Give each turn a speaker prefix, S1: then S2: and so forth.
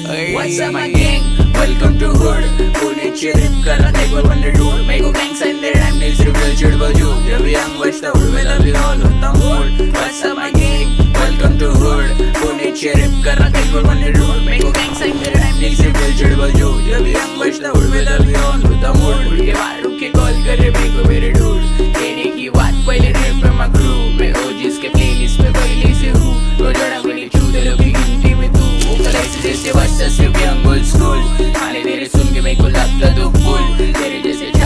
S1: What's up my gang? Welcome to hood. पुण्याची रिप करत एक वर वंडर डूड मेको गँग साइन दे टाइम नील्स रिव्हिल चिडबल जू जब यंग बचता उडवेल